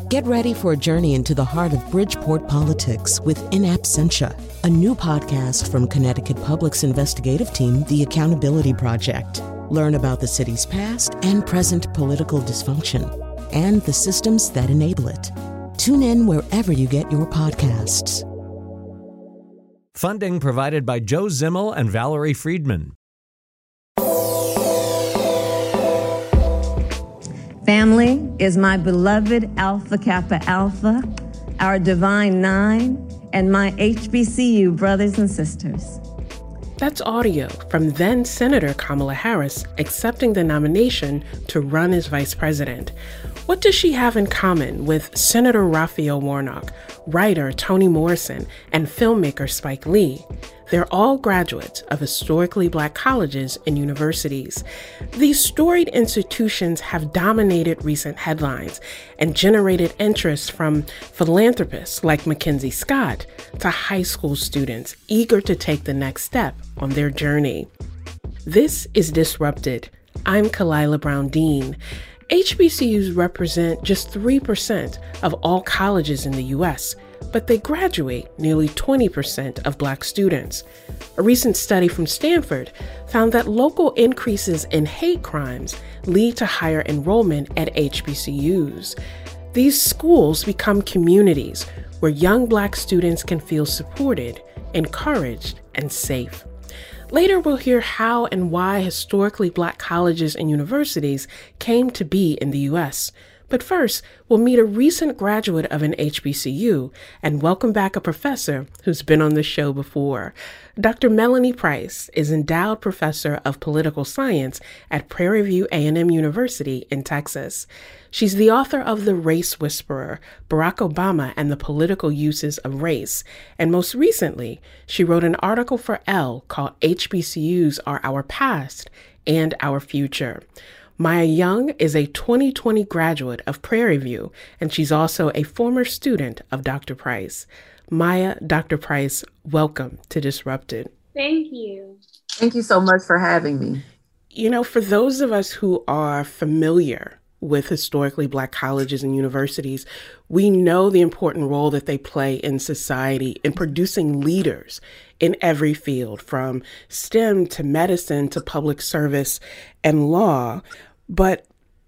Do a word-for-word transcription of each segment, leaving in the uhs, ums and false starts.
Get ready for a journey into the heart of Bridgeport politics with In Absentia, a new podcast from Connecticut Public's investigative team, The Accountability Project. Learn about the city's past and present political dysfunction and the systems that enable it. Tune in wherever you get your podcasts. Funding provided by Joe Zimmel and Valerie Friedman. Family is my beloved Alpha Kappa Alpha, our Divine Nine, and my H B C U brothers and sisters. That's audio from then Senator Kamala Harris accepting the nomination to run as vice president. What does she have in common with Senator Raphael Warnock, writer Toni Morrison, and filmmaker Spike Lee? They're all graduates of historically Black colleges and universities. These storied institutions have dominated recent headlines and generated interest from philanthropists like Mackenzie Scott to high school students eager to take the next step on their journey. This is Disrupted. I'm Kalila Brown Dean. H B C Us represent just three percent of all colleges in the U S, but they graduate nearly twenty percent of Black students. A recent study from Stanford found that local increases in hate crimes lead to higher enrollment at H B C Us. These schools become communities where young Black students can feel supported, encouraged, and safe. Later, we'll hear how and why historically Black colleges and universities came to be in the U S. But first, we'll meet a recent graduate of an H B C U and welcome back a professor who's been on the show before. Doctor Melanie Price is endowed professor of political science at Prairie View A and M University in Texas. She's the author of The Race Whisperer, Barack Obama and the Political Uses of Race. And most recently, she wrote an article for Elle called H B C Us Are Our Past and Our Future. Maya Young is a twenty twenty graduate of Prairie View, and she's also a former student of Doctor Price. Maya, Doctor Price, welcome to Disrupted. Thank you. Thank you so much for having me. You know, for those of us who are familiar with historically Black colleges and universities, we know the important role that they play in society in producing leaders in every field, from STEM to medicine to public service and law. But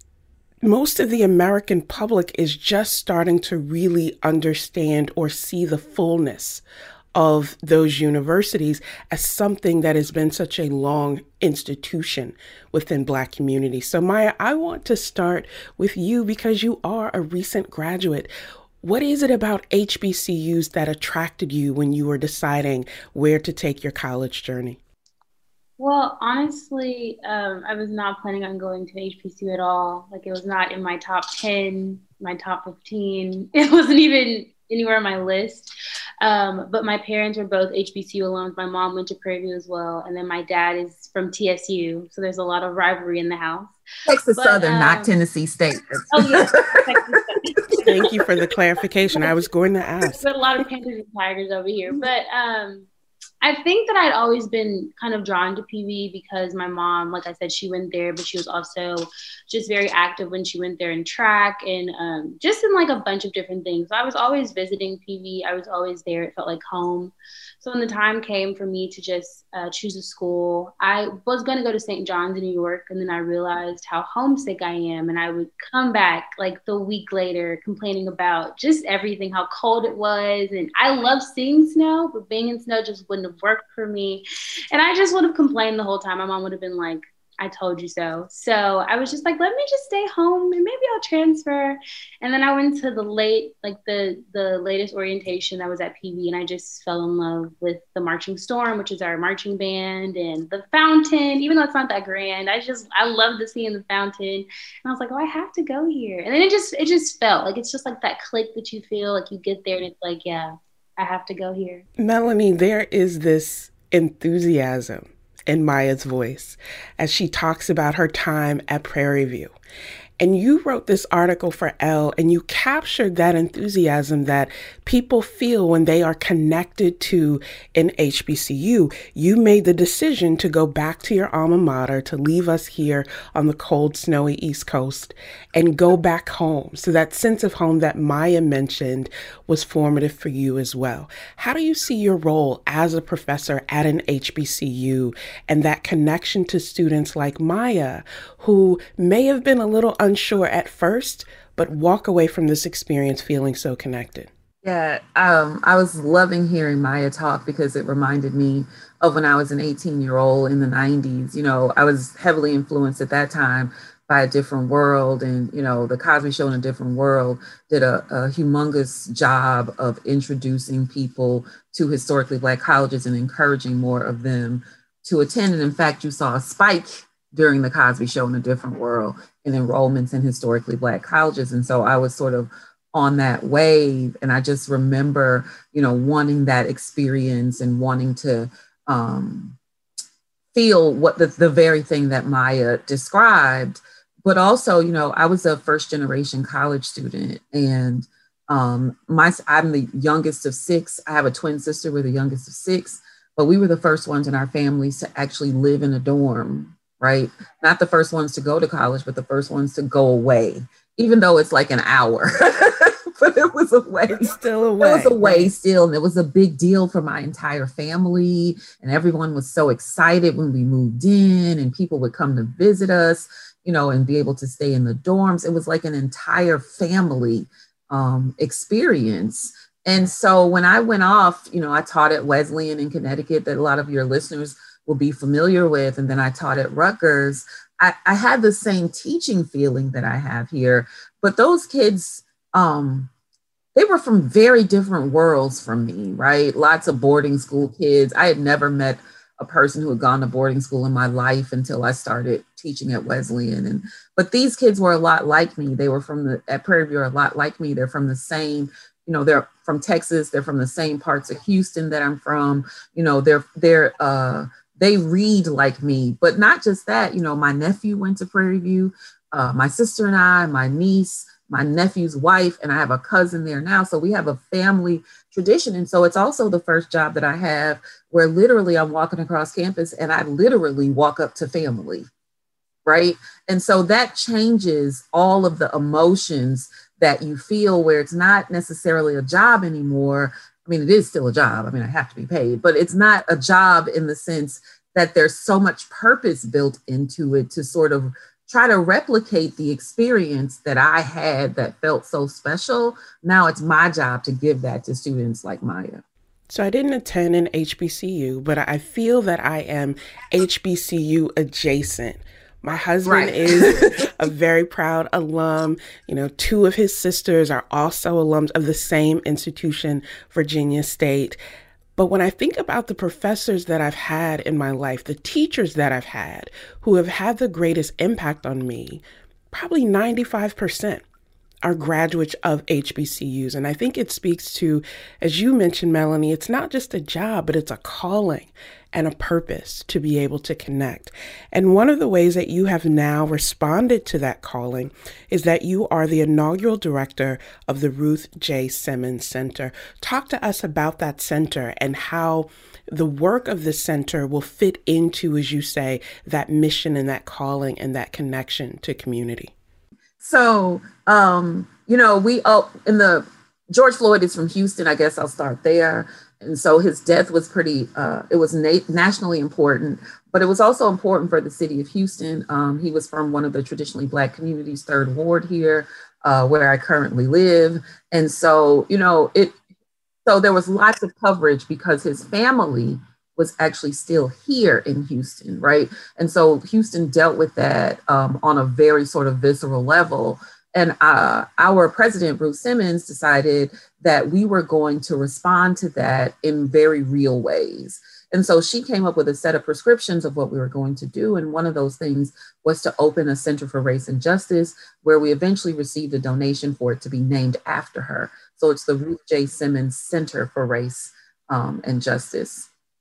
most of the American public is just starting to really understand or see the fullness of those universities as something that has been such a long institution within Black communities. So Maya, I want to start with you because you are a recent graduate. What is it about H B C Us that attracted you when you were deciding where to take your college journey? Well, honestly, um, I was not planning on going to H B C U at all. Like, it was not in my top ten, my top fifteen. It wasn't even anywhere on my list. Um, but my parents were both H B C U alums. My mom went to Prairie View as well. And then my dad is from T S U. So there's a lot of rivalry in the house. Texas but, Southern, um, not Tennessee State. Oh, yeah. Texas Southern. Thank you for the clarification. I was going to ask. But a lot of Panthers and Tigers over here. But um, I think that I'd always been kind of drawn to P V because my mom, like I said, she went there, but she was also just very active when she went there in track and um, just in like a bunch of different things. So I was always visiting P V. I was always there. It felt like home. So when the time came for me to just uh, choose a school, I was going to go to Saint John's in New York. And then I realized how homesick I am. And I would come back like the week later complaining about just everything, how cold it was. And I love seeing snow, but being in snow just wouldn't have worked for me. And I just would have complained the whole time. My mom would have been like, I told you so. So I was just like, let me just stay home and maybe I'll transfer. And then I went to the late, like the, the latest orientation. I was at P V and I just fell in love with the Marching Storm, which is our marching band, and the fountain, even though it's not that grand. I just, I love the seeing the fountain. And I was like, oh, I have to go here. And then it just, it just felt like, it's just like that click that you feel like you get there and it's like, yeah, I have to go here. Melanie, there is this enthusiasm in Maya's voice as she talks about her time at Prairie View. And you wrote this article for Elle, and you captured that enthusiasm that people feel when they are connected to an H B C U. You made the decision to go back to your alma mater, to leave us here on the cold, snowy East Coast and go back home. So that sense of home that Maya mentioned was formative for you as well. How do you see your role as a professor at an H B C U and that connection to students like Maya, who may have been a little unsure at first, but walk away from this experience feeling so connected? Yeah, um, I was loving hearing Maya talk because it reminded me of when I was an eighteen year old in the nineties. You know, I was heavily influenced at that time by A Different World, and, you know, the Cosby Show in A Different World did a, a humongous job of introducing people to historically Black colleges and encouraging more of them to attend. And in fact, you saw a spike during the Cosby Show in A Different World in enrollments in historically Black colleges. And so I was sort of on that wave. And I just remember, you know, wanting that experience and wanting to um, feel what the, the very thing that Maya described. But also, you know, I was a first generation college student, and um, my I'm the youngest of six. I have a twin sister. We're the youngest of six, but we were the first ones in our families to actually live in a dorm, right? Not the first ones to go to college, but the first ones to go away, even though it's like an hour. But it was a way. It's still a way. It was a way still. And it was a big deal for my entire family. And everyone was so excited when we moved in, and people would come to visit us, you know, and be able to stay in the dorms. It was like an entire family um, experience. And so when I went off, you know, I taught at Wesleyan in Connecticut, that a lot of your listeners will be familiar with. And then I taught at Rutgers. I, I had the same teaching feeling that I have here, but those kids, um, they were from very different worlds from me, right? Lots of boarding school kids. I had never met a person who had gone to boarding school in my life until I started teaching at Wesleyan. And but these kids were a lot like me. They were from the at Prairie View are a lot like me. They're from the same, you know, they're from Texas. They're from the same parts of Houston that I'm from. You know, they're they're uh, they read like me. But not just that. You know, my nephew went to Prairie View. Uh, my sister and I, my niece, my nephew's wife, and I have a cousin there now. So we have a family tradition. And so it's also the first job that I have where literally I'm walking across campus and I literally walk up to family, right? And so that changes all of the emotions that you feel, where it's not necessarily a job anymore. I mean, it is still a job. I mean, I have to be paid, but it's not a job in the sense that there's so much purpose built into it to sort of try to replicate the experience that I had that felt so special. Now it's my job to give that to students like Maya. So I didn't attend an H B C U, but I feel that I am H B C U adjacent. My husband right. is a very proud alum. You know, two of his sisters are also alums of the same institution, Virginia State. But when I think about the professors that I've had in my life, the teachers that I've had who have had the greatest impact on me, probably ninety-five percent are graduates of H B C Us. And I think it speaks to, as you mentioned, Melanie, it's not just a job, but it's a calling and a purpose to be able to connect. And one of the ways that you have now responded to that calling is that you are the inaugural director of the Ruth J. Simmons Center. Talk to us about that center and how the work of the center will fit into, as you say, that mission and that calling and that connection to community. So, um, you know, we, oh, in the, George Floyd is from Houston. I guess I'll start there. And so his death was pretty, uh, it was na- nationally important, but it was also important for the city of Houston. Um, he was from one of the traditionally Black communities, Third Ward here, uh, where I currently live. And so, you know, it, so there was lots of coverage because his family was actually still here in Houston, right? And so Houston dealt with that um, on a very sort of visceral level. And uh, our president, Bruce Simmons, decided that we were going to respond to that in very real ways. And so she came up with a set of prescriptions of what we were going to do. And one of those things was to open a Center for Race and Justice, where we eventually received a donation for it to be named after her. So it's the Ruth J. Simmons Center for Race um, and Justice.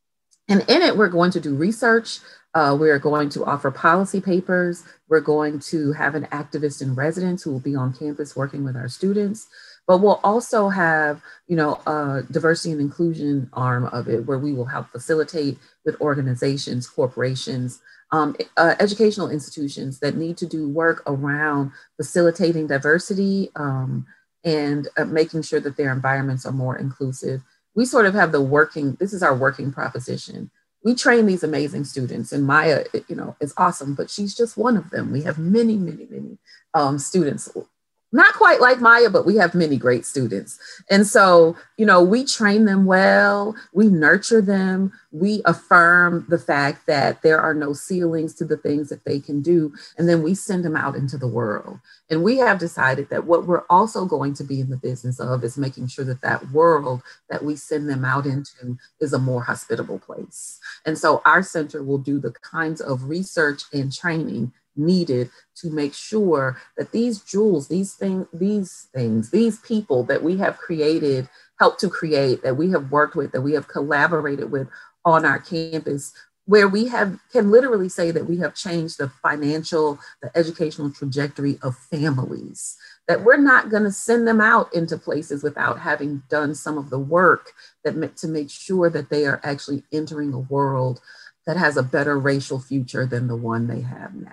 And in it, we're going to do research. Uh, we're going to offer policy papers. We're going to have an activist in residence who will be on campus working with our students. But we'll also have, you know, a diversity and inclusion arm of it where we will help facilitate with organizations, corporations, um, uh, educational institutions that need to do work around facilitating diversity um, and uh, making sure that their environments are more inclusive. We sort of have the working, this is our working proposition. We train these amazing students, and Maya, you know, is awesome, but she's just one of them. We have many, many, many um, students, not quite like Maya, but we have many great students. And so, you know, we train them well, we nurture them, we affirm the fact that there are no ceilings to the things that they can do, and then we send them out into the world. And we have decided that what we're also going to be in the business of is making sure that that world that we send them out into is a more hospitable place. And so our center will do the kinds of research and training needed to make sure that these jewels, these things, these things, these people that we have created, helped to create, that we have worked with, that we have collaborated with on our campus, where we have can literally say that we have changed the financial, the educational trajectory of families, that we're not going to send them out into places without having done some of the work that to make sure that they are actually entering a world that has a better racial future than the one they have now.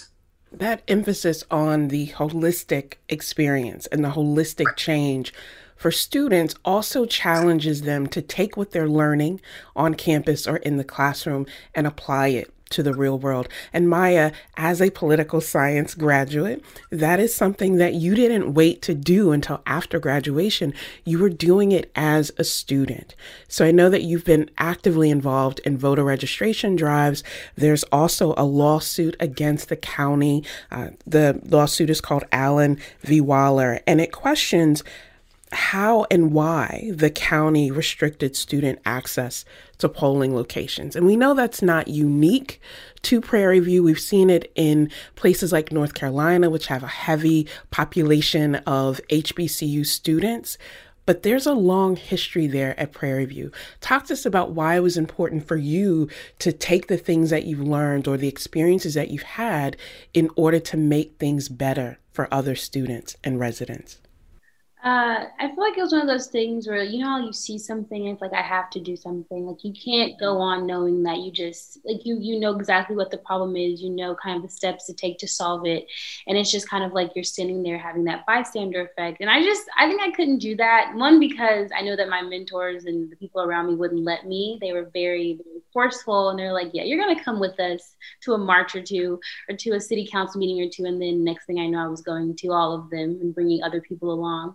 That emphasis on the holistic experience and the holistic change for students also challenges them to take what they're learning on campus or in the classroom and apply it to the real world. And Maya, as a political science graduate, that is something that you didn't wait to do until after graduation. You were doing it as a student. So I know that you've been actively involved in voter registration drives. There's also a lawsuit against the county. Uh, the lawsuit is called Allen v. Waller, and it questions how and why the county restricted student access to polling locations. And we know that's not unique to Prairie View. We've seen it in places like North Carolina, which have a heavy population of H B C U students. But there's a long history there at Prairie View. Talk to us about why it was important for you to take the things that you've learned or the experiences that you've had in order to make things better for other students and residents. Uh, I feel like it was one of those things where, you know, how you see something and it's like, I have to do something. Like, you can't go on knowing that you just, like, you you know exactly what the problem is, you know, kind of the steps to take to solve it. And it's just kind of like you're sitting there having that bystander effect. And I just, I think I couldn't do that. One, because I know that my mentors and the people around me wouldn't let me. They were very, very forceful. And they're like, yeah, you're going to come with us to a march or two, or to a city council meeting or two. And then next thing I know, I was going to all of them and bringing other people along.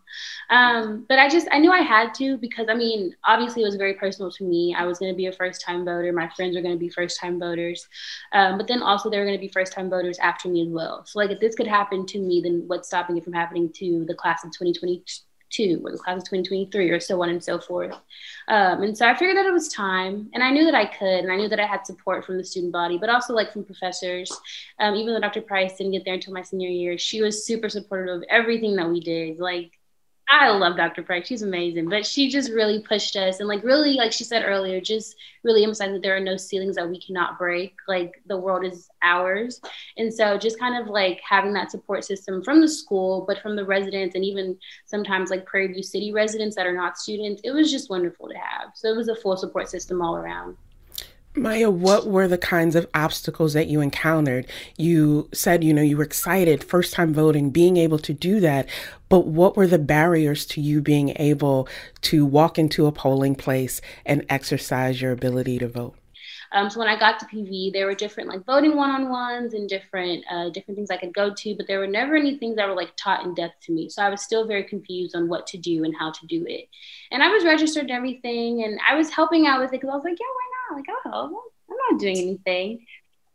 Um, but I just, I knew I had to, because I mean, obviously it was very personal to me. I was going to be a first time voter. My friends were going to be first time voters. Um, but then also they were going to be first time voters after me as well. So like, if this could happen to me, then what's stopping it from happening to the class of twenty twenty-two or the class of twenty twenty-three, or so on and so forth. Um, and so I figured that it was time, and I knew that I could, and I knew that I had support from the student body, but also like from professors. Um, even though Doctor Price didn't get there until my senior year, she was super supportive of everything that we did. Like, I love Doctor Price. She's amazing, but she just really pushed us, and like really, like she said earlier, just really emphasized that there are no ceilings that we cannot break. Like, the world is ours. And so just kind of like having that support system from the school, but from the residents, and even sometimes like Prairie View City residents that are not students, it was just wonderful to have. So it was a full support system all around. Maya, what were the kinds of obstacles that you encountered? You said, you know, you were excited, first time voting, being able to do that. But what were the barriers to you being able to walk into a polling place and exercise your ability to vote? Um, so when I got to P V, there were different like voting one-on-ones and different uh, different things I could go to, but there were never any things that were like taught in depth to me. So I was still very confused on what to do and how to do it. And I was registered and everything, and I was helping out with it because I was like, yeah, why not? Like, I'll help. I'm not doing anything.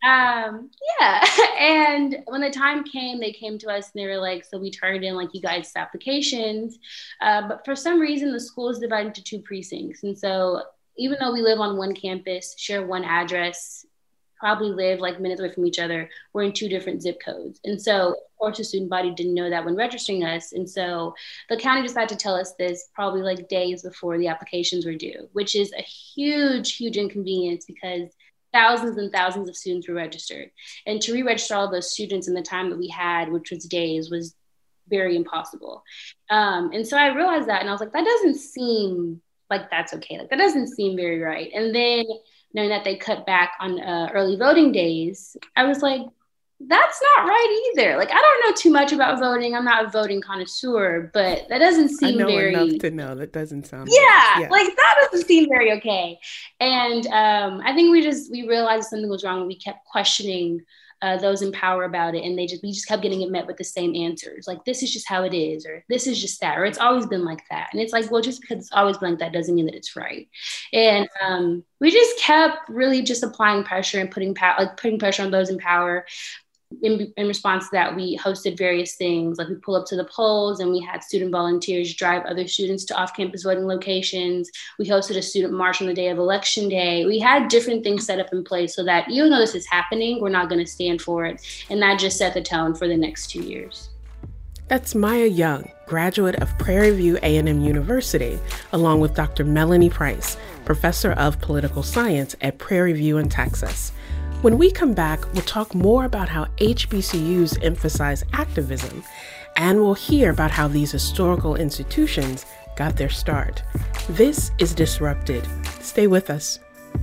Um, yeah. And when the time came, they came to us and they were like, so we turned in like you guys' applications. Uh, but for some reason, the school is divided into two precincts. And so even though we live on one campus, share one address, probably lived like minutes away from each other were in two different zip codes. And so, of course, the student body didn't know that when registering us. And so the county decided to tell us this probably like days before the applications were due, which is a huge, huge inconvenience because thousands and thousands of students were registered. And to re-register all those students in the time that we had, which was days, was very impossible. Um, and so I realized that, and I was like, that doesn't seem like that's okay. Like that doesn't seem very right. And then knowing that they cut back on uh, early voting days, I was like, that's not right either. Like, I don't know too much about voting. I'm not a voting connoisseur, but that doesn't seem I know very... enough to know that doesn't sound... Yeah, yeah, like that doesn't seem very okay. And um, I think we just, we realized something was wrong. We kept questioning uh, those in power about it. And they just, we just kept getting it met with the same answers. Like, this is just how it is, or this is just that, or it's always been like that. And it's like, well, just because it's always been like that doesn't mean that it's right. And um, we just kept really just applying pressure and putting power, like putting pressure on those in power. In, in response to that, we hosted various things, like we pull up to the polls and we had student volunteers drive other students to off-campus voting locations. We hosted a student march on the day of election day. We had different things set up in place so that even though this is happening, we're not going to stand for it. And that just set the tone for the next two years. That's Maya Young, graduate of Prairie View A and M University, along with Doctor Melanie Price, professor of political science at Prairie View in Texas. When we come back, we'll talk more about how H B C Us emphasize activism, and we'll hear about how these historical institutions got their start. This is Disrupted. Stay with us.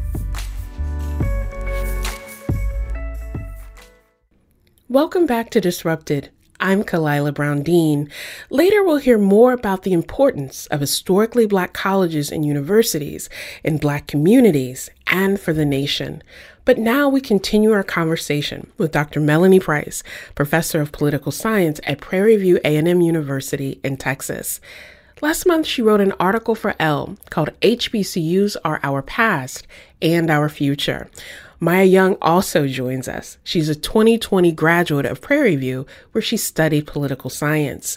Welcome back to Disrupted. I'm Kalila Brown-Dean. Later, we'll hear more about the importance of historically Black colleges and universities in Black communities and for the nation. But now we continue our conversation with Doctor Melanie Price, professor of political science at Prairie View A and M University in Texas. Last month, she wrote an article for Elle called H B C Us Are Our Past and Our Future. Maya Young also joins us. She's a twenty twenty graduate of Prairie View, where she studied political science.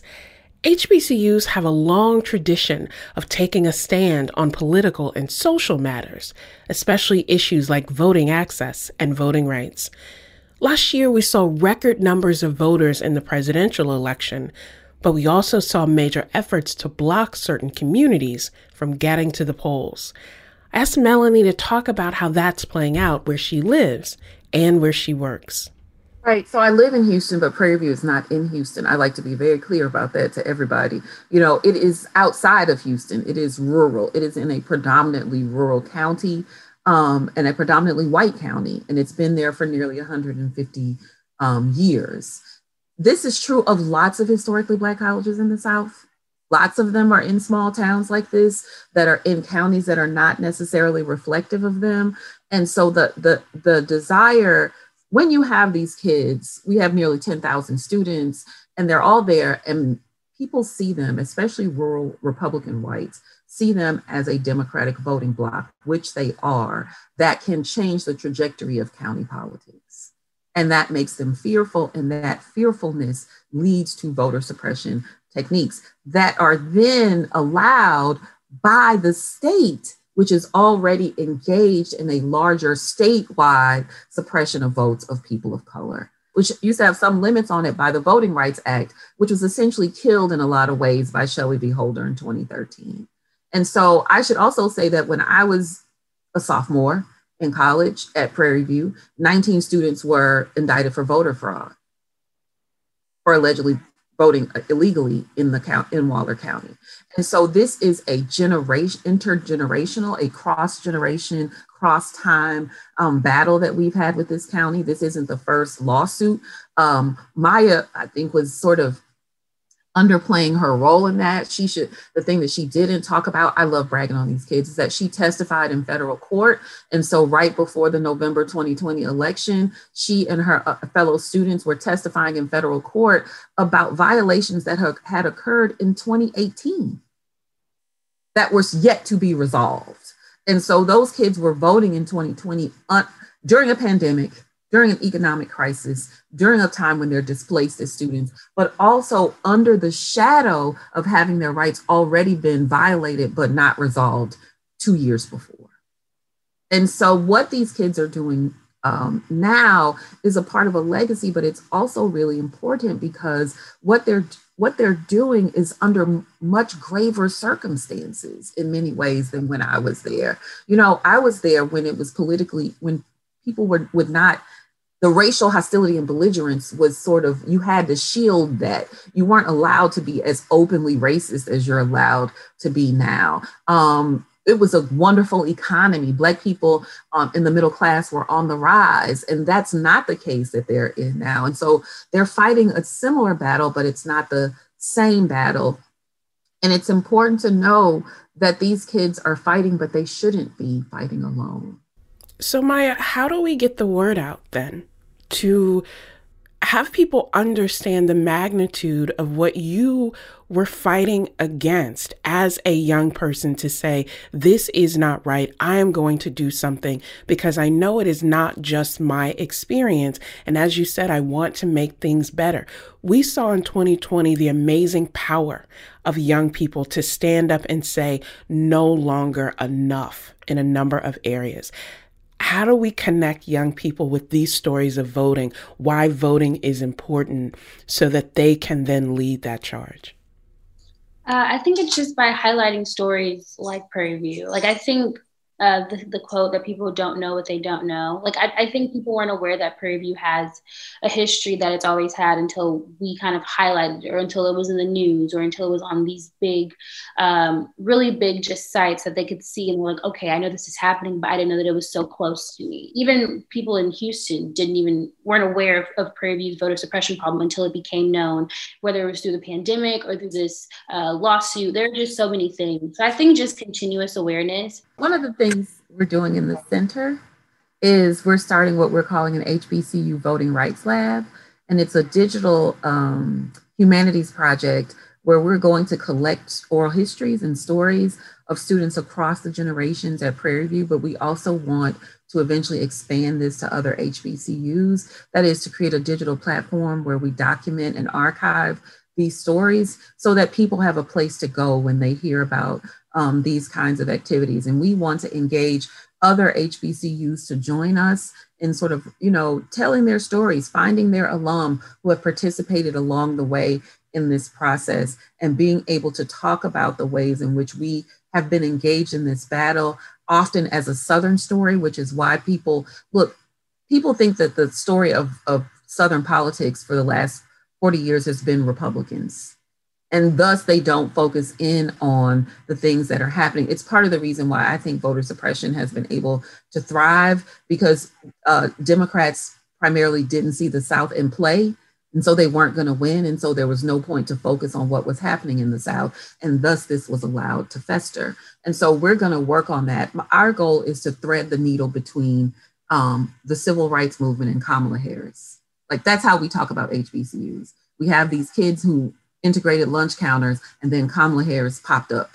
H B C Us have a long tradition of taking a stand on political and social matters, especially issues like voting access and voting rights. Last year, we saw record numbers of voters in the presidential election, but we also saw major efforts to block certain communities from getting to the polls. I asked Melanie to talk about how that's playing out where she lives and where she works. Right. So I live in Houston, but Prairie View is not in Houston. I like to be very clear about that to everybody. You know, it is outside of Houston. It is rural. It is in a predominantly rural county um, and a predominantly white county. And it's been there for nearly one hundred fifty um, years. This is true of lots of historically Black colleges in the South. Lots of them are in small towns like this that are in counties that are not necessarily reflective of them. And so the the the desire, when you have these kids, we have nearly ten thousand students and they're all there, and people see them, especially rural Republican whites, see them as a Democratic voting bloc, which they are, that can change the trajectory of county politics. And that makes them fearful, and that fearfulness leads to voter suppression techniques that are then allowed by the state, which is already engaged in a larger statewide suppression of votes of people of color, which used to have some limits on it by the Voting Rights Act, which was essentially killed in a lot of ways by Shelley v. Holder in twenty thirteen. And so I should also say that when I was a sophomore in college at Prairie View, nineteen students were indicted for voter fraud for allegedly voting illegally in the count in Waller County. And so this is a generation, intergenerational, a cross-generation, cross-time um, battle that we've had with this county. This isn't the first lawsuit. Um, Maya, I think, was sort of underplaying her role in that. She should, the thing that she didn't talk about, I love bragging on these kids, is that she testified in federal court. And so right before the November twenty twenty election, she and her uh, fellow students were testifying in federal court about violations that ha- had occurred in twenty eighteen that were yet to be resolved. And so those kids were voting in twenty twenty un- during a pandemic, during an economic crisis, during a time when they're displaced as students, but also under the shadow of having their rights already been violated but not resolved two years before. And so what these kids are doing um, now is a part of a legacy, but it's also really important because what they're what they're doing is under much graver circumstances in many ways than when I was there. You know, I was there when it was politically, when people were would not, the racial hostility and belligerence was sort of, you had to shield that. You weren't allowed to be as openly racist as you're allowed to be now. Um, it was a wonderful economy. Black people um, in the middle class were on the rise, and that's not the case that they're in now. And so they're fighting a similar battle, but it's not the same battle. And it's important to know that these kids are fighting, but they shouldn't be fighting alone. So Maya, how do we get the word out then to have people understand the magnitude of what you were fighting against as a young person, to say, this is not right. I am going to do something because I know it is not just my experience. And as you said, I want to make things better. We saw in twenty twenty the amazing power of young people to stand up and say no longer enough in a number of areas. How do we connect young people with these stories of voting, why voting is important, so that they can then lead that charge? Uh, I think it's just by highlighting stories like Prairie View. Like, I think uh, the, the quote that people don't know what they don't know. Like, I, I think people weren't aware that Prairie View has a history that it's always had until we kind of highlighted it, or until it was in the news, or until it was on these big, um, really big just sites that they could see and were like, okay, I know this is happening, but I didn't know that it was so close to me. Even people in Houston didn't even, weren't aware of, of Prairie View's voter suppression problem until it became known, whether it was through the pandemic or through this uh, lawsuit. There are just so many things. So I think just continuous awareness. One of the things we're doing in the center is we're starting what we're calling an H B C U Voting Rights Lab. And it's a digital um, humanities project where we're going to collect oral histories and stories of students across the generations at Prairie View, but we also want to eventually expand this to other H B C Us. That is to create a digital platform where we document and archive these stories so that people have a place to go when they hear about um, these kinds of activities. And we want to engage other H B C Us to join us in sort of, you know, telling their stories, finding their alum who have participated along the way in this process, and being able to talk about the ways in which we have been engaged in this battle, often as a Southern story, which is why people, look, people think that the story of, of Southern politics for the last forty years has been Republicans. And thus they don't focus in on the things that are happening. It's part of the reason why I think voter suppression has been able to thrive, because uh, Democrats primarily didn't see the South in play. And so they weren't going to win. And so there was no point to focus on what was happening in the South. And thus this was allowed to fester. And so we're going to work on that. Our goal is to thread the needle between um, the civil rights movement and Kamala Harris. Like, that's how we talk about H B C Us. We have these kids who integrated lunch counters, and then Kamala Harris popped up.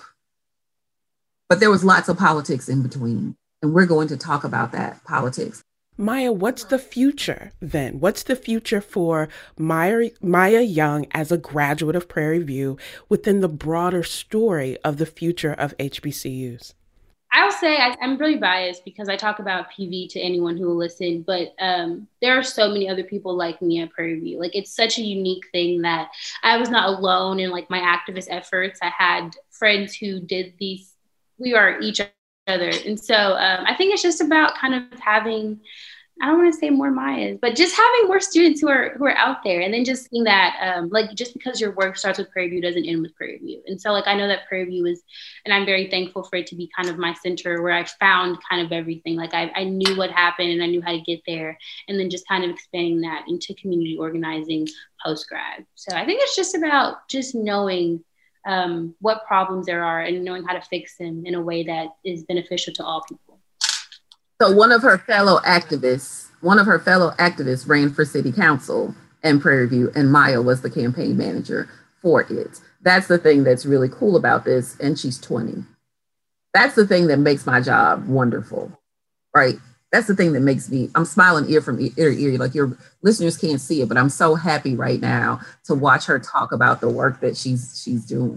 But there was lots of politics in between, and we're going to talk about that politics. Maya, what's the future then? What's the future for Maya, Maya Young as a graduate of Prairie View within the broader story of the future of H B C Us? I'll say I, I'm really biased because I talk about P V to anyone who will listen, but um, there are so many other people like me at Prairie View. Like, it's such a unique thing that I was not alone in like my activist efforts. I had friends who did these, we are each other. And so um, I think it's just about kind of having, I don't want to say more Mayas, but just having more students who are who are out there, and then just seeing that, um, like, just because your work starts with Prairie View doesn't end with Prairie View. And so, like, I know that Prairie View is, and I'm very thankful for it to be kind of my center where I found kind of everything. Like, I, I knew what happened and I knew how to get there, and then just kind of expanding that into community organizing post-grad. So I think it's just about just knowing um, what problems there are and knowing how to fix them in a way that is beneficial to all people. So one of her fellow activists, one of her fellow activists ran for city council in Prairie View, and Maya was the campaign manager for it. That's the thing that's really cool about this. And she's twenty. That's the thing that makes my job wonderful, right? That's the thing that makes me, I'm smiling ear from ear to ear. Like, your listeners can't see it, but I'm so happy right now to watch her talk about the work that she's she's doing.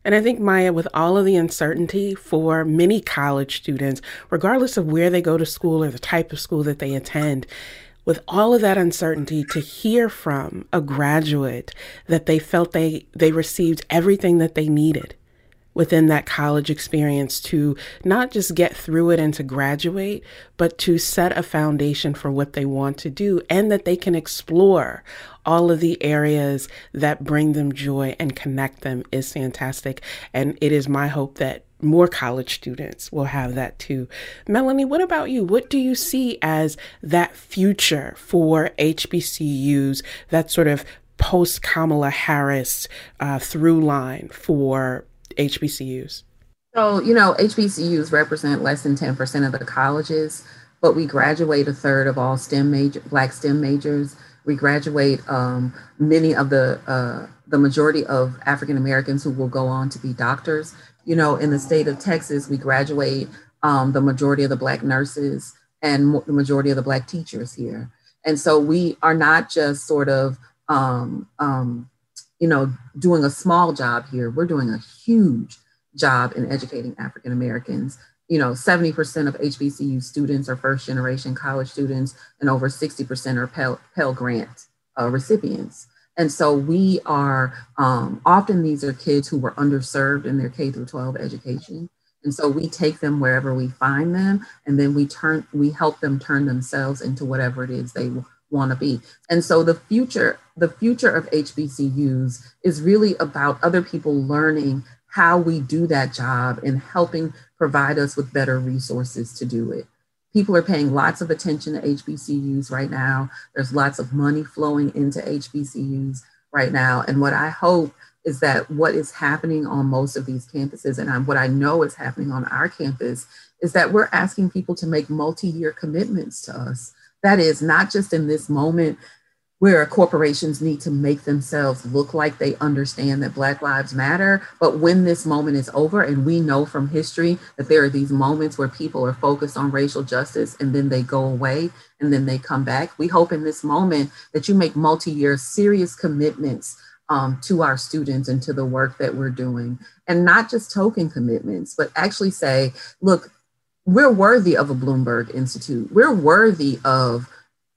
And I think, Maya, with all of the uncertainty for many college students, regardless of where they go to school or the type of school that they attend, with all of that uncertainty, to hear from a graduate that they felt they, they received everything that they needed within that college experience to not just get through it and to graduate, but to set a foundation for what they want to do, and that they can explore all of the areas that bring them joy and connect them, is fantastic. And it is my hope that more college students will have that too. Melanie, what about you? What do you see as that future for H B C Us, that sort of post-Kamala Harris uh, through line for H B C Us? So, you know, H B C Us represent less than ten percent of the colleges, but we graduate a third of all STEM major, Black STEM majors. We graduate um, many of the, uh, the majority of African Americans who will go on to be doctors. You know, in the state of Texas, we graduate um, the majority of the Black nurses and mo- the majority of the Black teachers here. And so we are not just sort of, um, um, you know, doing a small job here. We're doing a huge job in educating African Americans. You know, seventy percent of H B C U students are first generation college students, and over sixty percent are Pell, Pell Grant uh, recipients. And so we are, um, often these are kids who were underserved in their K through twelve education. And so we take them wherever we find them, and then we turn, we help them turn themselves into whatever it is they want to be. And so the future, the future of H B C Us is really about other people learning how we do that job and helping provide us with better resources to do it. People are paying lots of attention to H B C Us right now. There's lots of money flowing into H B C Us right now. And what I hope is that what is happening on most of these campuses, and I'm, what I know is happening on our campus, is that we're asking people to make multi-year commitments to us. That is not just in this moment where corporations need to make themselves look like they understand that Black Lives Matter, but when this moment is over, and we know from history that there are these moments where people are focused on racial justice and then they go away and then they come back. We hope in this moment that you make multi-year serious commitments um, to our students and to the work that we're doing, and not just token commitments, but actually say, look, we're worthy of a Bloomberg Institute. We're worthy of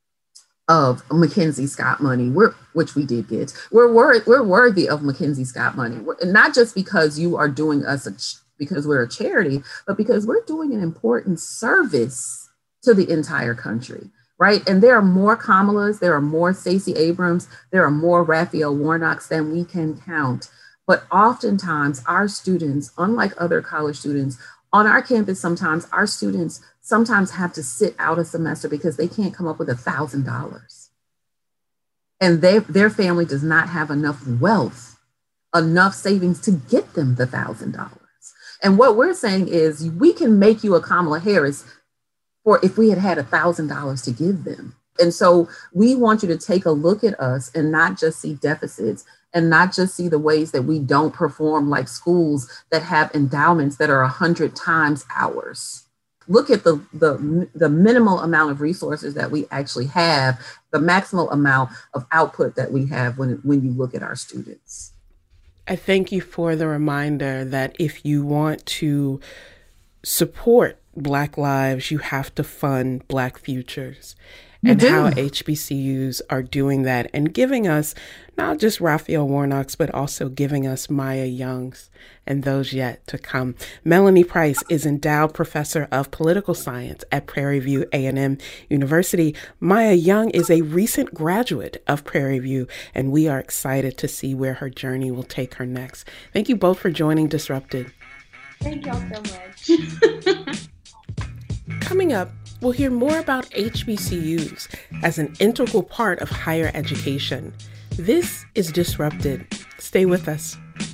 of Mackenzie Scott money, we're, which we did get. We're, wor- we're worthy of Mackenzie Scott money, we're, not just because you are doing us, a ch- because we're a charity, but because we're doing an important service to the entire country, right? And there are more Kamalas, there are more Stacey Abrams, there are more Raphael Warnocks than we can count. But oftentimes our students, unlike other college students, on our campus, sometimes our students sometimes have to sit out a semester because they can't come up with a thousand dollars. And they, their family does not have enough wealth, enough savings to get them the thousand dollars. And what we're saying is we can make you a Kamala Harris for if we had had a thousand dollars to give them. And so we want you to take a look at us and not just see deficits, and not just see the ways that we don't perform like schools that have endowments that are a hundred times ours. Look at the, the, the minimal amount of resources that we actually have, the maximal amount of output that we have when, when you look at our students. I thank you for the reminder that if you want to support Black lives, you have to fund Black futures. You and do. How H B C Us are doing that and giving us not just Raphael Warnocks, but also giving us Maya Youngs and those yet to come. Melanie Price is endowed professor of political science at Prairie View A and M University. Maya Young is a recent graduate of Prairie View, and we are excited to see where her journey will take her next. Thank you both for joining Disrupted. Thank y'all so much. Coming up, we'll hear more about H B C Us as an integral part of higher education. This is Disrupted. Stay with us.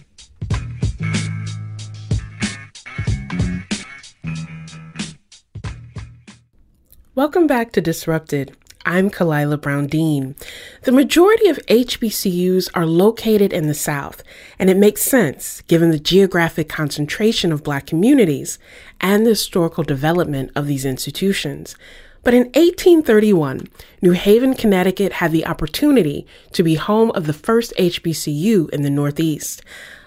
Welcome back to Disrupted. I'm Kalila Brown-Dean. The majority of H B C Us are located in the South, and it makes sense given the geographic concentration of Black communities and the historical development of these institutions. But in eighteen thirty-one, New Haven, Connecticut had the opportunity to be home of the first H B C U in the Northeast.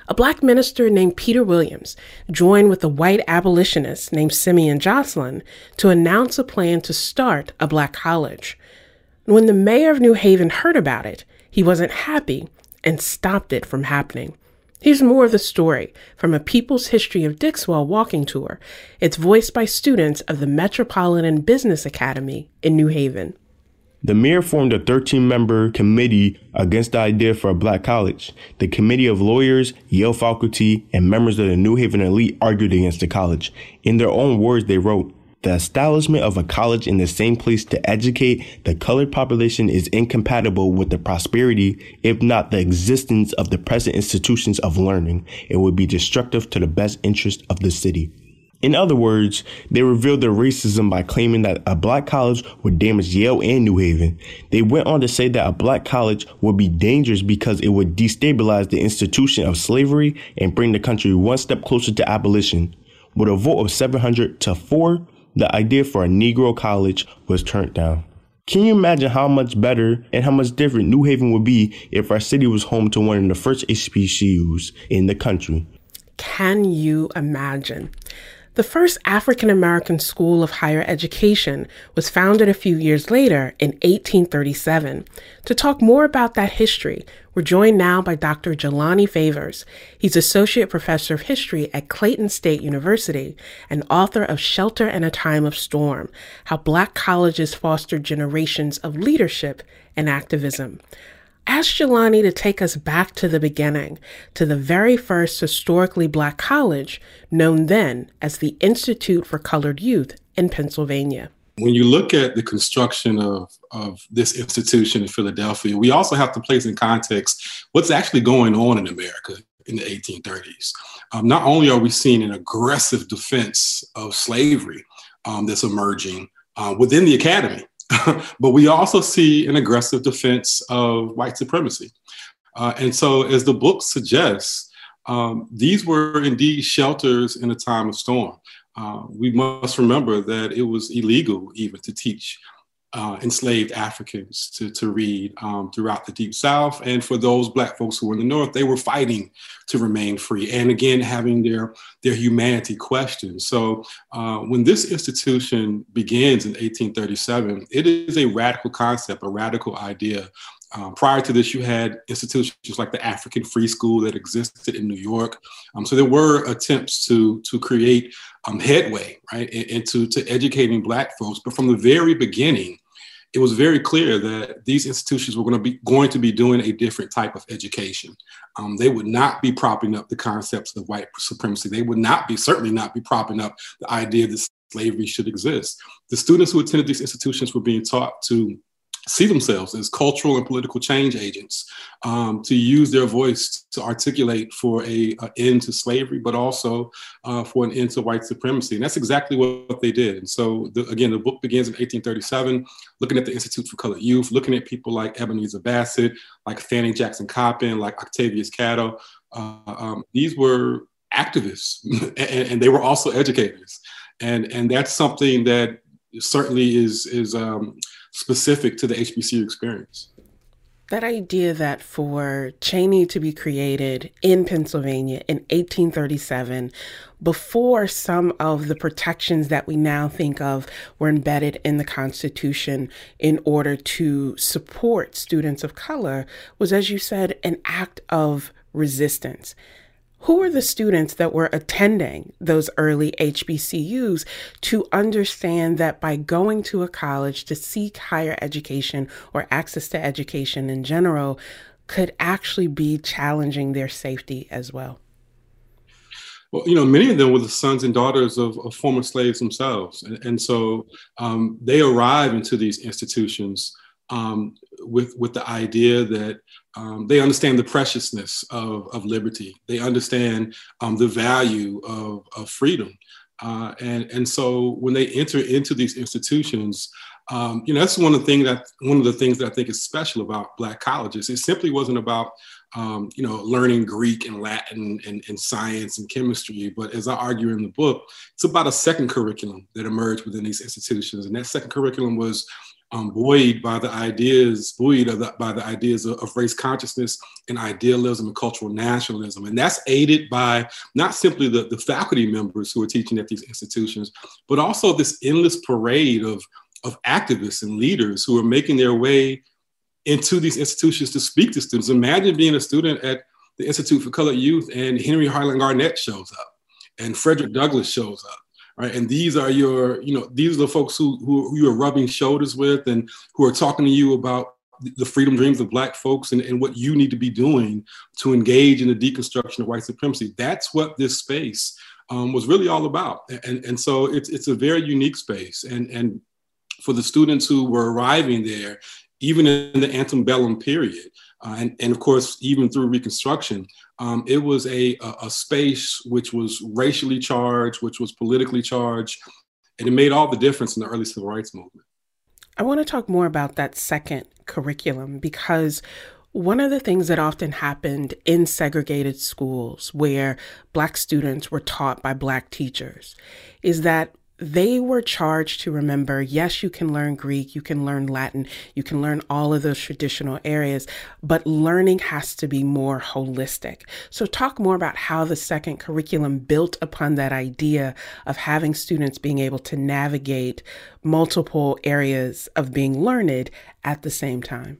a Black minister named Peter Williams joined with a white abolitionist named Simeon Jocelyn to announce a plan to start a Black college. When the mayor of New Haven heard about it, he wasn't happy and stopped it from happening. Here's more of the story from a People's History of Dixwell walking tour. It's voiced by students of the Metropolitan Business Academy in New Haven. The mayor formed a thirteen-member committee against the idea for a Black college. The committee of lawyers, Yale faculty, and members of the New Haven elite argued against the college. In their own words, they wrote, "The establishment of a college in the same place to educate the colored population is incompatible with the prosperity, if not the existence, of the present institutions of learning. It would be destructive to the best interest of the city." In other words, they revealed their racism by claiming that a Black college would damage Yale and New Haven. They went on to say that a Black college would be dangerous because it would destabilize the institution of slavery and bring the country one step closer to abolition. With a vote of seven hundred to four, the idea for a Negro college was turned down. Can you imagine how much better and how much different New Haven would be if our city was home to one of the first H B C Us in the country? Can you imagine? The first African-American school of higher education was founded a few years later in eighteen thirty-seven. To talk more about that history, we're joined now by Doctor Jelani Favors. He's Associate Professor of History at Clayton State University and author of Shelter in a Time of Storm: How Black Colleges Fostered Generations of Leadership and Activism. Ask Jelani to take us back to the beginning, to the very first historically Black college, known then as the Institute for Colored Youth in Pennsylvania. When you look at the construction of, of this institution in Philadelphia, we also have to place in context what's actually going on in America in the eighteen thirties. Um, not only are we seeing an aggressive defense of slavery um, that's emerging uh, within the academy, but we also see an aggressive defense of white supremacy. Uh, and so, as the book suggests, um, these were indeed shelters in a time of storm. Uh, we must remember that it was illegal even to teach uh, enslaved Africans to, to read um, throughout the Deep South. And for those Black folks who were in the North, they were fighting to remain free and again, having their, their humanity questioned. So uh, when this institution begins in eighteen thirty-seven, it is a radical concept, a radical idea. Um, prior to this, you had institutions like the African Free School that existed in New York. Um, so there were attempts to, to create um, headway, right, into to educating Black folks. But from the very beginning, it was very clear that these institutions were going to be going to be doing a different type of education. Um, they would not be propping up the concepts of white supremacy. They would not be, certainly not be propping up the idea that slavery should exist. The students who attended these institutions were being taught to see themselves as cultural and political change agents, um, to use their voice to articulate for a, a end to slavery, but also uh, for an end to white supremacy. And that's exactly what they did. And so, the, again, the book begins in eighteen thirty-seven, looking at the Institute for Colored Youth, looking at people like Ebenezer Bassett, like Fanning Jackson Coppin, like Octavius Catto. Uh, um, these were activists, and, and they were also educators. And, and that's something that certainly is, is um, specific to the H B C U experience. That idea that for Cheyney to be created in Pennsylvania in eighteen thirty-seven, before some of the protections that we now think of were embedded in the Constitution in order to support students of color, was, as you said, an act of resistance. Who are the students that were attending those early H B C Us to understand that by going to a college to seek higher education or access to education in general could actually be challenging their safety as well? Well, you know, many of them were the sons and daughters of, of former slaves themselves. And, and so um, they arrive into these institutions um, with, with the idea that Um, they understand the preciousness of, of liberty. They understand um, the value of, of freedom. Uh, and, and so when they enter into these institutions, um, you know, that's one of the things that one of the things that I think is special about Black colleges. It simply wasn't about um, you know, learning Greek and Latin and, and science and chemistry. But as I argue in the book, it's about a second curriculum that emerged within these institutions. And that second curriculum was um, buoyed by the ideas, buoyed by the ideas of, of race consciousness and idealism and cultural nationalism. And that's aided by not simply the, the faculty members who are teaching at these institutions, but also this endless parade of, of activists and leaders who are making their way into these institutions to speak to students. Imagine being a student at the Institute for Colored Youth and Henry Highland Garnett shows up and Frederick Douglass shows up, right? And these are your, you know, these are the folks who, who, who you are rubbing shoulders with and who are talking to you about the freedom dreams of Black folks and, and what you need to be doing to engage in the deconstruction of white supremacy. That's what this space um, was really all about. And, and so it's, it's a very unique space. And, and for the students who were arriving there, even in the antebellum period, uh, and, and of course, even through Reconstruction, um, it was a, a, a space which was racially charged, which was politically charged, and it made all the difference in the early civil rights movement. I want to talk more about that second curriculum, because one of the things that often happened in segregated schools where Black students were taught by Black teachers is that they were charged to remember, yes, you can learn Greek, you can learn Latin, you can learn all of those traditional areas, but learning has to be more holistic. So talk more about how the second curriculum built upon that idea of having students being able to navigate multiple areas of being learned at the same time.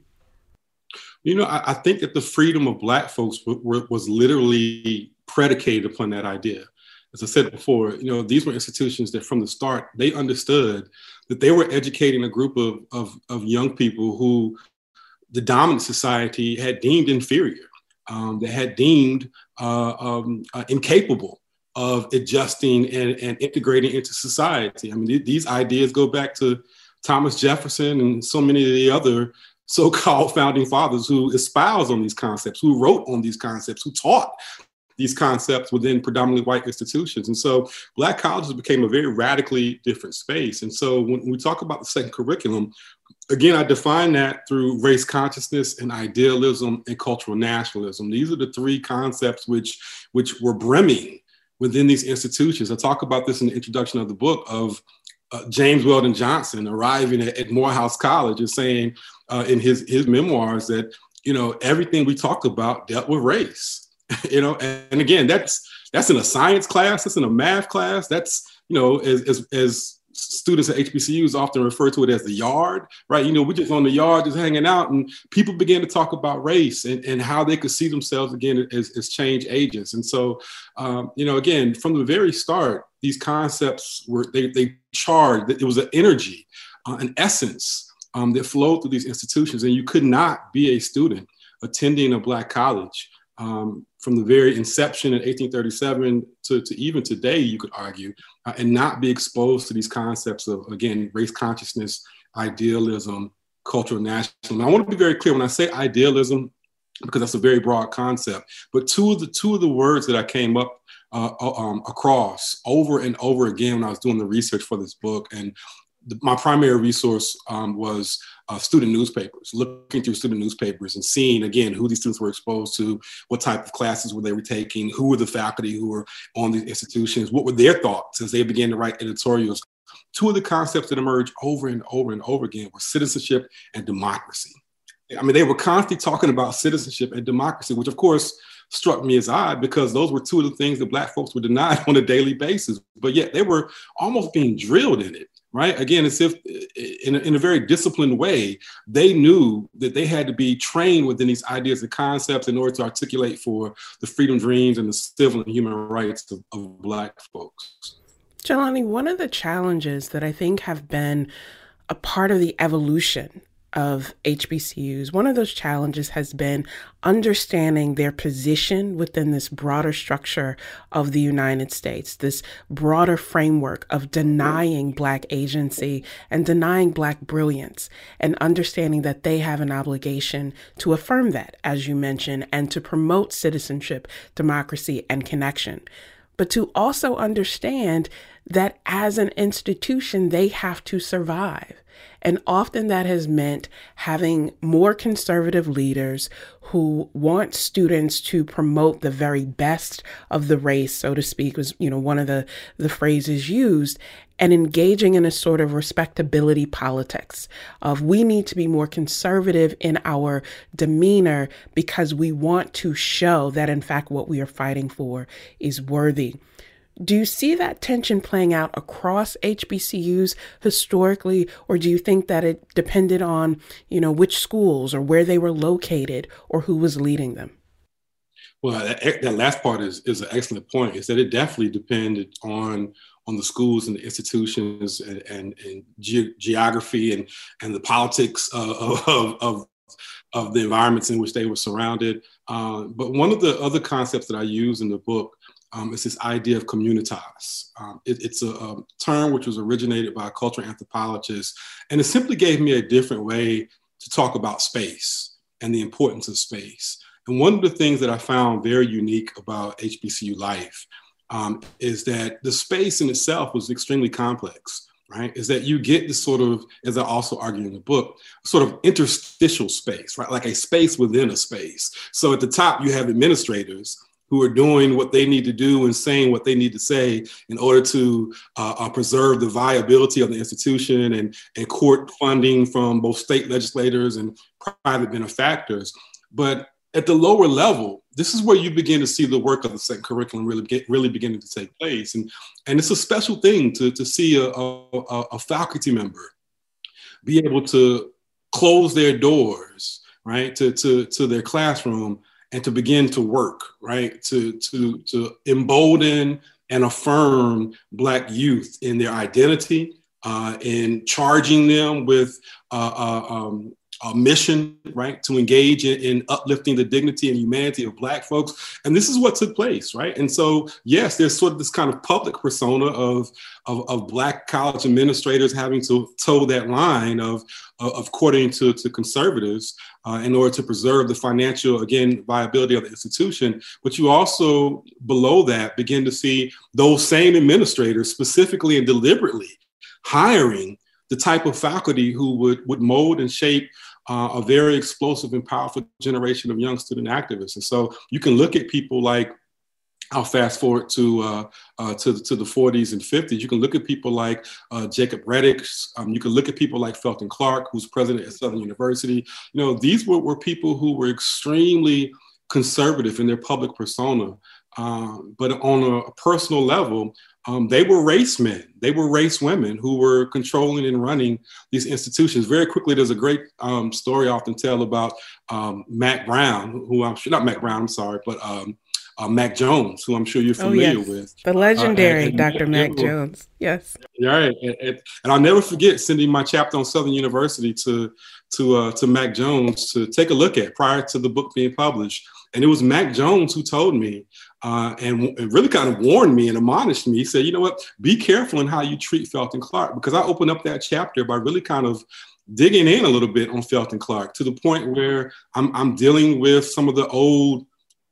You know, I, I think that the freedom of Black folks w- w- was literally predicated upon that idea. As I said before, you know, these were institutions that from the start, they understood that they were educating a group of, of, of young people who the dominant society had deemed inferior, um, that had deemed uh, um, uh, incapable of adjusting and, and integrating into society. I mean, th- these ideas go back to Thomas Jefferson and so many of the other so-called founding fathers who espoused on these concepts, who wrote on these concepts, who taught these concepts within predominantly white institutions. And so Black colleges became a very radically different space. And so when we talk about the second curriculum, again, I define that through race consciousness and idealism and cultural nationalism. These are the three concepts which, which were brimming within these institutions. I talk about this in the introduction of the book of uh, James Weldon Johnson arriving at, at Morehouse College and saying uh, in his, his memoirs that, you know, everything we talked about dealt with race. You know, and, and again, that's that's in a science class, that's in a math class, that's, you know, as, as, as students at H B C Us often refer to it as the yard, right? You know, we're just on the yard, just hanging out, and people began to talk about race and, and how they could see themselves again as, as change agents. And so, um, you know, again, from the very start, these concepts were, they, they charged that it was an energy, uh, an essence um, that flowed through these institutions. And you could not be a student attending a Black college Um, from the very inception in eighteen thirty-seven to, to even today, you could argue, uh, and not be exposed to these concepts of, again, race consciousness, idealism, cultural nationalism. I want to be very clear when I say idealism, because that's a very broad concept, but two of the, two of the words that I came up uh, um, across over and over again when I was doing the research for this book, and the, my primary resource um, was uh, student newspapers, looking through student newspapers and seeing, again, who these students were exposed to, what type of classes were they were taking, who were the faculty who were on these institutions, what were their thoughts as they began to write editorials. Two of the concepts that emerged over and over and over again were citizenship and democracy. I mean, they were constantly talking about citizenship and democracy, which of course struck me as odd because those were two of the things that Black folks were denied on a daily basis, but yet they were almost being drilled in it. Right? Again, as if in a, in a very disciplined way, they knew that they had to be trained within these ideas and concepts in order to articulate for the freedom dreams and the civil and human rights of, of Black folks. Jelani, one of the challenges that I think have been a part of the evolution of H B C Us, one of those challenges has been understanding their position within this broader structure of the United States, this broader framework of denying Black agency and denying Black brilliance, and understanding that they have an obligation to affirm that, as you mentioned, and to promote citizenship, democracy, and connection. But to also understand that as an institution, they have to survive. And often that has meant having more conservative leaders who want students to promote the very best of the race, so to speak, was, you know, one of the, the phrases used, and engaging in a sort of respectability politics of we need to be more conservative in our demeanor because we want to show that, in fact, what we are fighting for is worthy. Do you see that tension playing out across H B C Us historically, or do you think that it depended on, you know, which schools or where they were located or who was leading them? Well, that, that last part is, is an excellent point, is that it definitely depended on on the schools and the institutions and, and, and ge- geography and, and the politics of, of, of, of the environments in which they were surrounded. Uh, but one of the other concepts that I use in the book Um, it's this idea of communitas. Um, it, it's a, a term which was originated by a cultural anthropologist, and it simply gave me a different way to talk about space and the importance of space. And one of the things that I found very unique about H B C U life um, is that the space in itself was extremely complex, right? Is that you get this sort of, as I also argue in the book, sort of interstitial space, right? Like a space within a space. So at the top, you have administrators who are doing what they need to do and saying what they need to say in order to uh, uh, preserve the viability of the institution and, and court funding from both state legislators and private benefactors. But at the lower level, this is where you begin to see the work of the second curriculum really get, really beginning to take place. And, and it's a special thing to, to see a, a, a faculty member be able to close their doors, right, to, to, to their classroom and to begin to work, right, to, to, to embolden and affirm Black youth in their identity, uh, in charging them with uh, uh, um, a mission, right, to engage in, in uplifting the dignity and humanity of Black folks. And this is what took place, right? And so, yes, there's sort of this kind of public persona of, of, of Black college administrators having to toe that line of, of courting to, to conservatives uh, in order to preserve the financial, again, viability of the institution. But you also, below that, begin to see those same administrators specifically and deliberately hiring the type of faculty who would, would mold and shape Uh, a very explosive and powerful generation of young student activists. And so you can look at people like, I'll fast forward to uh, uh, to, to the forties and fifties. You can look at people like uh, Jacob Reddick. Um, you can look at people like Felton Clark, who's president at Southern University. You know, these were, were people who were extremely conservative in their public persona. Um, but on a, a personal level, um, they were race men. They were race women who were controlling and running these institutions. Very quickly, there's a great um, story I often tell about um, Mac Brown, who I'm sure, not Mac Brown, I'm sorry, but um, uh, Mac Jones, who I'm sure you're familiar oh, yes. with. The legendary uh, and, and, Doctor Mac Jones, yes. Right, and, and, and I'll never forget sending my chapter on Southern University to, to, uh, to Mac Jones to take a look at prior to the book being published. And it was Mac Jones who told me uh, and, and really kind of warned me and admonished me. He said, you know what, be careful in how you treat Felton Clark, because I opened up that chapter by really kind of digging in a little bit on Felton Clark to the point where I'm, I'm dealing with some of the old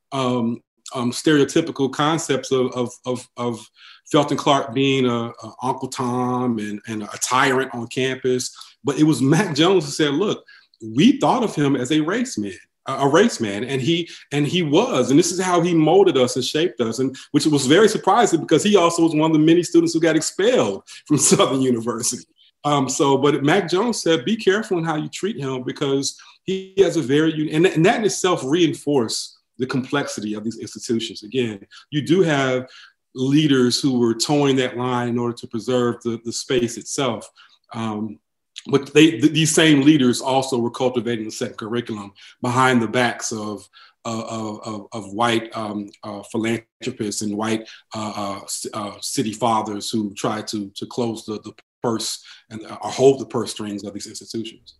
um, um, stereotypical concepts of, of, of, of Felton Clark being a, a Uncle Tom and, and a tyrant on campus. But it was Mac Jones who said, look, we thought of him as a race man. a race man, and he and he was, and this is how he molded us and shaped us, and which was very surprising because he also was one of the many students who got expelled from Southern University. Um, so, but Mac Jones said, be careful in how you treat him because he has a very, and, and that in itself reinforced the complexity of these institutions. Again, you do have leaders who were towing that line in order to preserve the, the space itself. Um, But they, th- these same leaders also were cultivating the second curriculum behind the backs of uh, of, of white um, uh, philanthropists and white uh, uh, uh, city fathers who tried to to close the, the purse and uh, hold the purse strings of these institutions.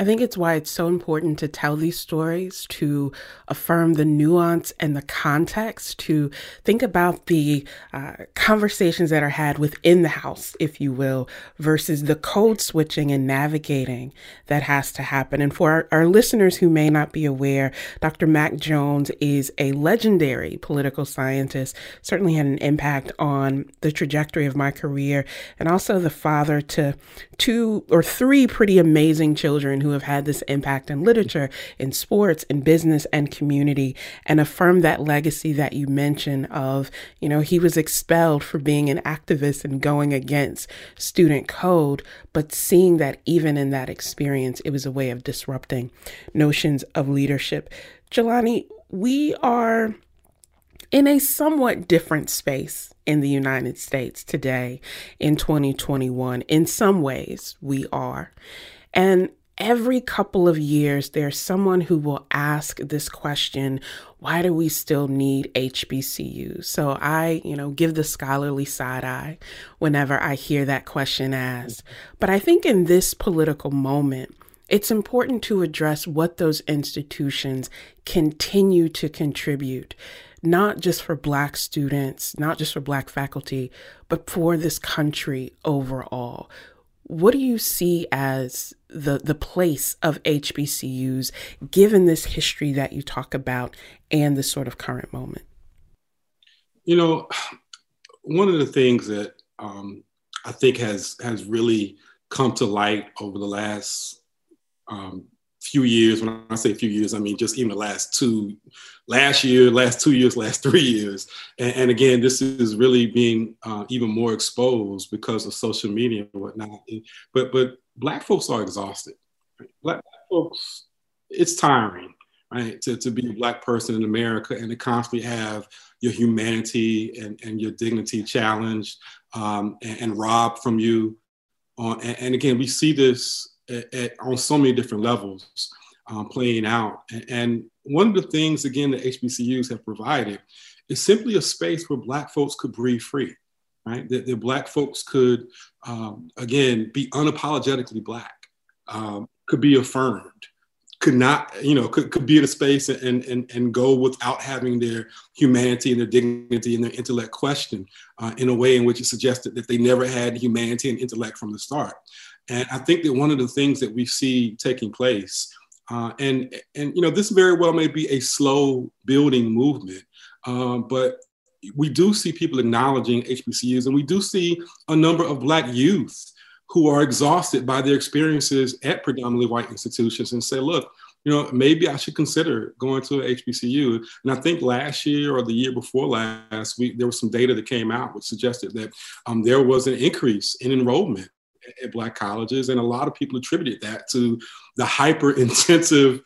I think it's why it's so important to tell these stories, to affirm the nuance and the context, to think about the uh, conversations that are had within the house, if you will, versus the code switching and navigating that has to happen. And for our, our listeners who may not be aware, Doctor Mac Jones is a legendary political scientist, certainly had an impact on the trajectory of my career, and also the father to two or three pretty amazing children who have had this impact in literature, in sports, in business, and community, and affirm that legacy that you mentioned of, you know, he was expelled for being an activist and going against student code, but seeing that even in that experience, it was a way of disrupting notions of leadership. Jelani, we are in a somewhat different space in the United States today in twenty twenty-one. In some ways, we are. And every couple of years, there's someone who will ask this question, why do we still need H B C Us? So I, you know, give the scholarly side eye whenever I hear that question asked. But I think in this political moment, it's important to address what those institutions continue to contribute, not just for Black students, not just for Black faculty, but for this country overall. What do you see as the, the place of H B C Us, given this history that you talk about and the sort of current moment? You know, one of the things that um, I think has has really come to light over the last um, few years, when I say a few years, I mean just even the last two, last year, last two years, last three years. And, and again, this is really being uh, even more exposed because of social media and whatnot. But but Black folks are exhausted. Right? Black folks, it's tiring, right? To, to be a Black person in America and to constantly have your humanity and, and your dignity challenged um, and, and robbed from you. Uh, and, and again, we see this At, at, on so many different levels um, playing out. And, and one of the things, again, that H B C Us have provided is simply a space where Black folks could breathe free, right? That, that Black folks could, um, again, be unapologetically Black, um, could be affirmed, could not, you know, could, could be in a space and, and, and go without having their humanity and their dignity and their intellect questioned uh, in a way in which it suggested that they never had humanity and intellect from the start. And I think that one of the things that we see taking place, uh, and, and, you know, this very well may be a slow building movement, um, but we do see people acknowledging H B C Us, and we do see a number of Black youth who are exhausted by their experiences at predominantly white institutions and say, look, you know, maybe I should consider going to an H B C U. And I think last year or the year before last week, there was some data that came out which suggested that um, there was an increase in enrollment at Black colleges. And a lot of people attributed that to the hyper intensive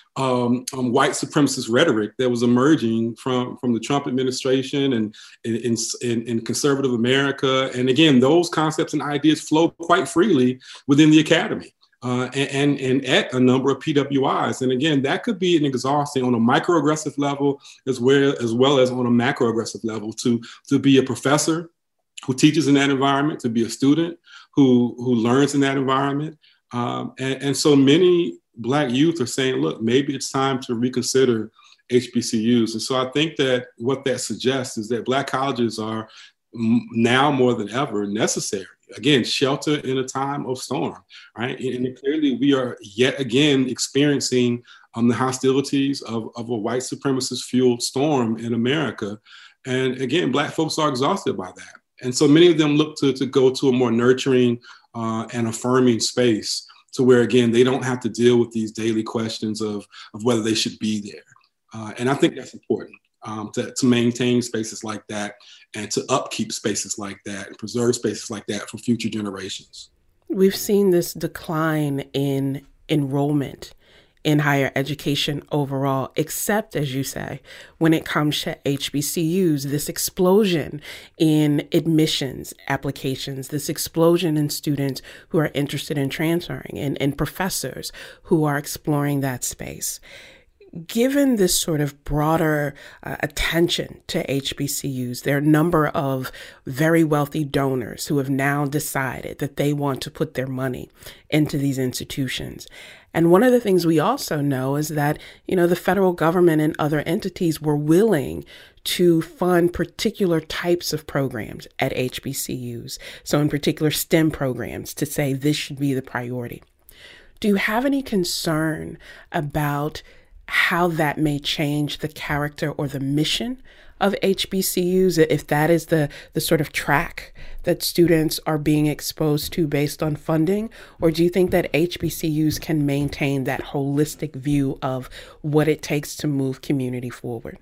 um, um, white supremacist rhetoric that was emerging from, from the Trump administration and in, in, in conservative America. And again, those concepts and ideas flow quite freely within the academy uh, and, and, and at a number of P W Is. And again, that could be an exhausting on a microaggressive level as well, as well as on a macroaggressive level to, to be a professor who teaches in that environment, to be a student who, who learns in that environment. Um, and, and so many Black youth are saying, look, maybe it's time to reconsider H B C Us. And so I think that what that suggests is that Black colleges are m- now more than ever necessary. Again, shelter in a time of storm, right? And, and clearly we are yet again experiencing um, the hostilities of, of a white supremacist fueled storm in America. And again, Black folks are exhausted by that. And so many of them look to, to go to a more nurturing uh, and affirming space to where, again, they don't have to deal with these daily questions of, of whether they should be there. Uh, and I think that's important um, to, to maintain spaces like that and to upkeep spaces like that and preserve spaces like that for future generations. We've seen this decline in enrollment in higher education overall, except, as you say, when it comes to H B C Us, this explosion in admissions applications, this explosion in students who are interested in transferring and, and professors who are exploring that space. Given this sort of broader uh, attention to H B C Us, there are a number of very wealthy donors who have now decided that they want to put their money into these institutions. And one of the things we also know is that, you know, the federal government and other entities were willing to fund particular types of programs at H B C Us. So in particular, STEM programs, to say this should be the priority. Do you have any concern about how that may change the character or the mission of H B C Us, if that is the, the sort of track that students are being exposed to based on funding? Or do you think that H B C Us can maintain that holistic view of what it takes to move community forward?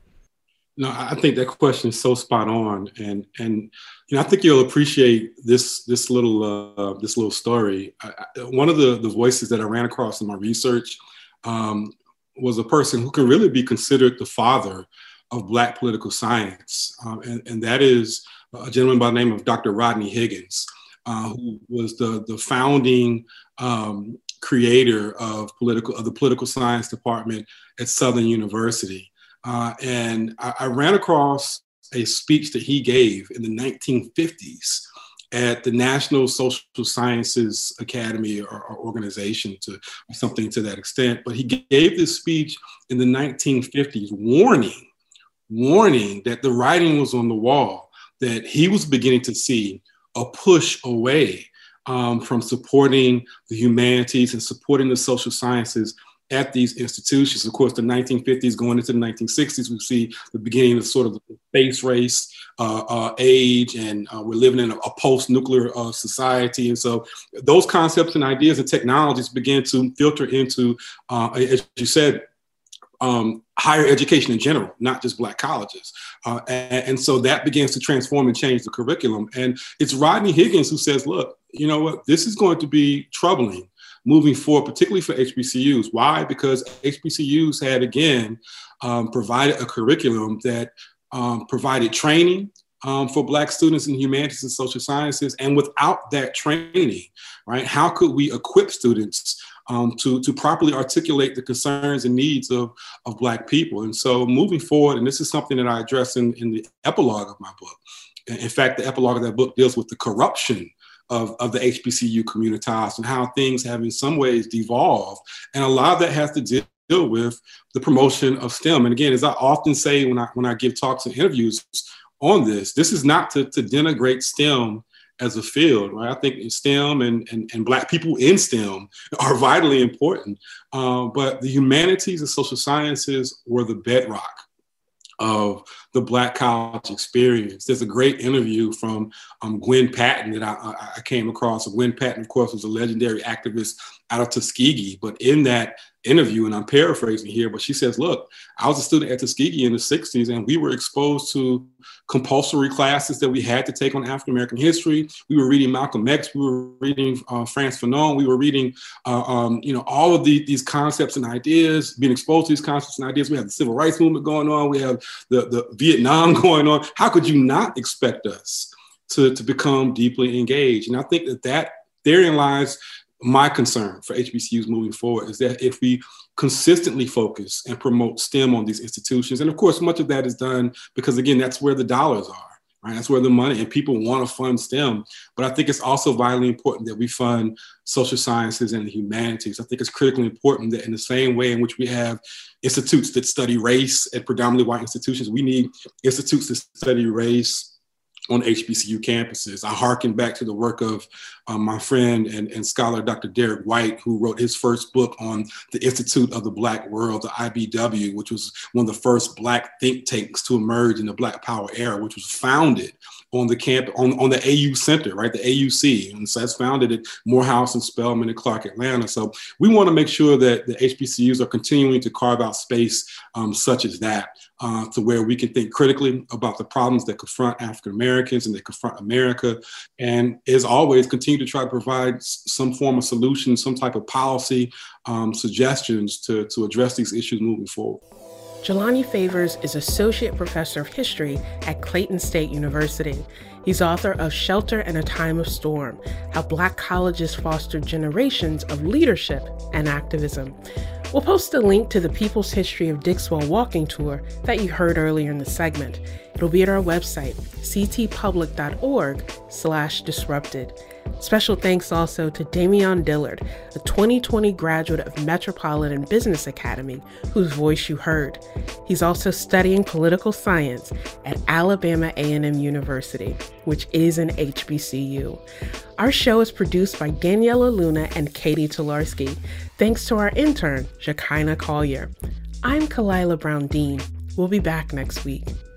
No, I think that question is so spot on, and and you know I think you'll appreciate this this little uh, this little story. I, I, one of the the voices that I ran across in my research um, was a person who can really be considered the father of Black political science, um, and and that is a gentleman by the name of Doctor Rodney Higgins, uh, who was the the founding um, creator of political of the political science department at Southern University. Uh, and I, I ran across a speech that he gave in the nineteen fifties at the National Social Sciences Academy or, or organization, to or something to that extent. But he gave this speech in the nineteen fifties, warning, warning that the writing was on the wall, that he was beginning to see a push away um, from supporting the humanities and supporting the social sciences at these institutions. Of course, the nineteen fifties going into the nineteen sixties, we see the beginning of sort of the space race uh, uh, age, and uh, we're living in a, a post-nuclear uh, society. And so those concepts and ideas and technologies began to filter into, uh, as you said, um, higher education in general, not just Black colleges. Uh, and, and so that begins to transform and change the curriculum. And it's Rodney Higgins who says, look, you know what, this is going to be troubling moving forward, particularly for H B C Us. Why? Because H B C Us had, again, um, provided a curriculum that um, provided training um, for Black students in humanities and social sciences. And without that training, right, how could we equip students um, to, to properly articulate the concerns and needs of, of Black people? And so moving forward, and this is something that I address in, in the epilogue of my book. In fact, the epilogue of that book deals with the corruption Of, of the H B C U communitas and how things have in some ways devolved. And a lot of that has to deal with the promotion of STEM. And again, as I often say when I when I give talks and interviews on this, this is not to, to denigrate STEM as a field, right? I think STEM and, and, and Black people in STEM are vitally important. Uh, but the humanities and social sciences were the bedrock of the Black college experience. There's a great interview from um, Gwen Patton that I, I came across. Gwen Patton, of course, was a legendary activist out of Tuskegee. But in that interview, and I'm paraphrasing here, but she says, look, I was a student at Tuskegee in the sixties, and we were exposed to compulsory classes that we had to take on African-American history. We were reading Malcolm X, we were reading uh, Frantz Fanon, we were reading, uh, um, you know, all of the, these concepts and ideas, being exposed to these concepts and ideas. We have the civil rights movement going on. We have the, the Vietnam going on. How could you not expect us to, to become deeply engaged? And I think that, that therein lies my concern for H B C Us moving forward, is that if we consistently focus and promote STEM on these institutions, and of course, much of that is done because, again, that's where the dollars are, right? That's where the money, and people want to fund STEM. But I think it's also vitally important that we fund social sciences and the humanities. I think it's critically important that in the same way in which we have institutes that study race at predominantly white institutions, we need institutes that study race on H B C U campuses. I hearken back to the work of um, my friend and, and scholar, Doctor Derek White, who wrote his first book on the Institute of the Black World, the I B W, which was one of the first Black think tanks to emerge in the Black Power era, which was founded on the camp, on, on the A U Center, right, the A U C. And so that's founded at Morehouse and Spelman and Clark, Atlanta. So we want to make sure that the H B C Us are continuing to carve out space um, such as that, uh, to where we can think critically about the problems that confront African Americans and that confront America. And as always, continue to try to provide some form of solution, some type of policy um, suggestions to, to address these issues moving forward. Jelani Favors is Associate Professor of History at Clayton State University. He's author of Shelter in a Time of Storm: How Black Colleges Fostered Generations of Leadership and Activism. We'll post a link to the People's History of Dixwell walking tour that you heard earlier in the segment. It'll be at our website, c t public dot org slash disrupted. Special thanks also to Damian Dillard, a twenty twenty graduate of Metropolitan Business Academy, whose voice you heard. He's also studying political science at Alabama A and M University, which is an H B C U. Our show is produced by Daniela Luna and Katie Tolarski. Thanks to our intern, Shekinah Collier. I'm Kalila Brown Dean. We'll be back next week.